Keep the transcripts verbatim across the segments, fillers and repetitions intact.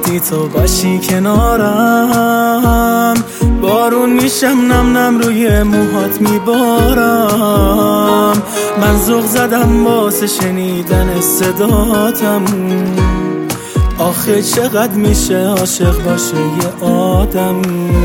وقتی تو باشی کنارم، بارون میشم نم نم روی موهات میبارم. من ذوق زدم واسه شنیدن صداتم، آخه چقدر میشه عاشق باشه یه آدم.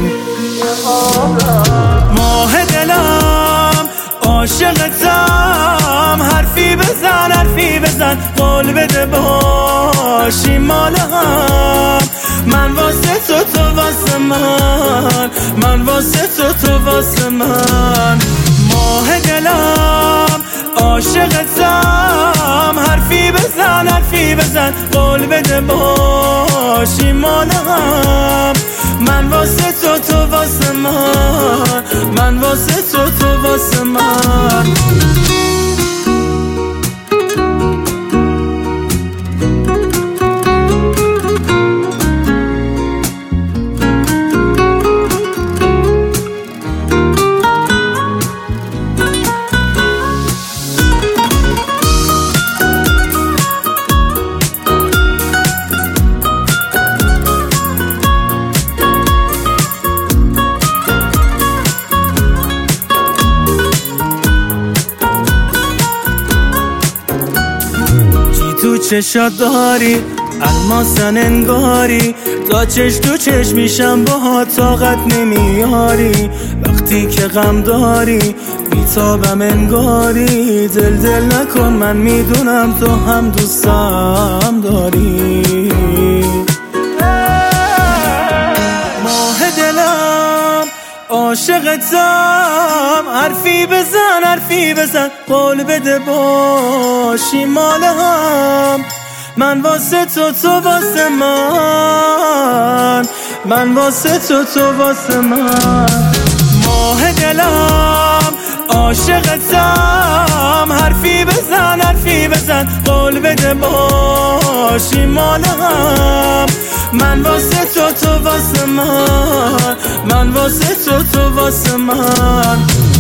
ماه دلم عاشقتم، حرفی بزن حرفی بزن، قول بده باشی مال هم. من واسه تو تو واسه من، من واسه تو تو واسه من. ماه دلم عاشقتم، حرفی بزن حرفی بزن، قول بده باشی مال هم. من واسه تو تو واسه من، من واسه تو تو واسه من. تو چشات داری الماسن انگاری، تا چش تو چش میشم با طاقت نمیاری. وقتی که غم داری بیتابم انگاری، دل دل نکن من میدونم تو هم دوستم داری. ماه دلم عاشقتم، حرفی بزن حرفی بزن، قول بده باشی مال هم. من واسه تو تو واسه من، من واسه تو تو واسه من. ماه دلم عاشقتم، حرفی بزن حرفی بزن، قول بده باشی مال هم. من واسه تو تو واسه من، من واسه تو تو واسه من.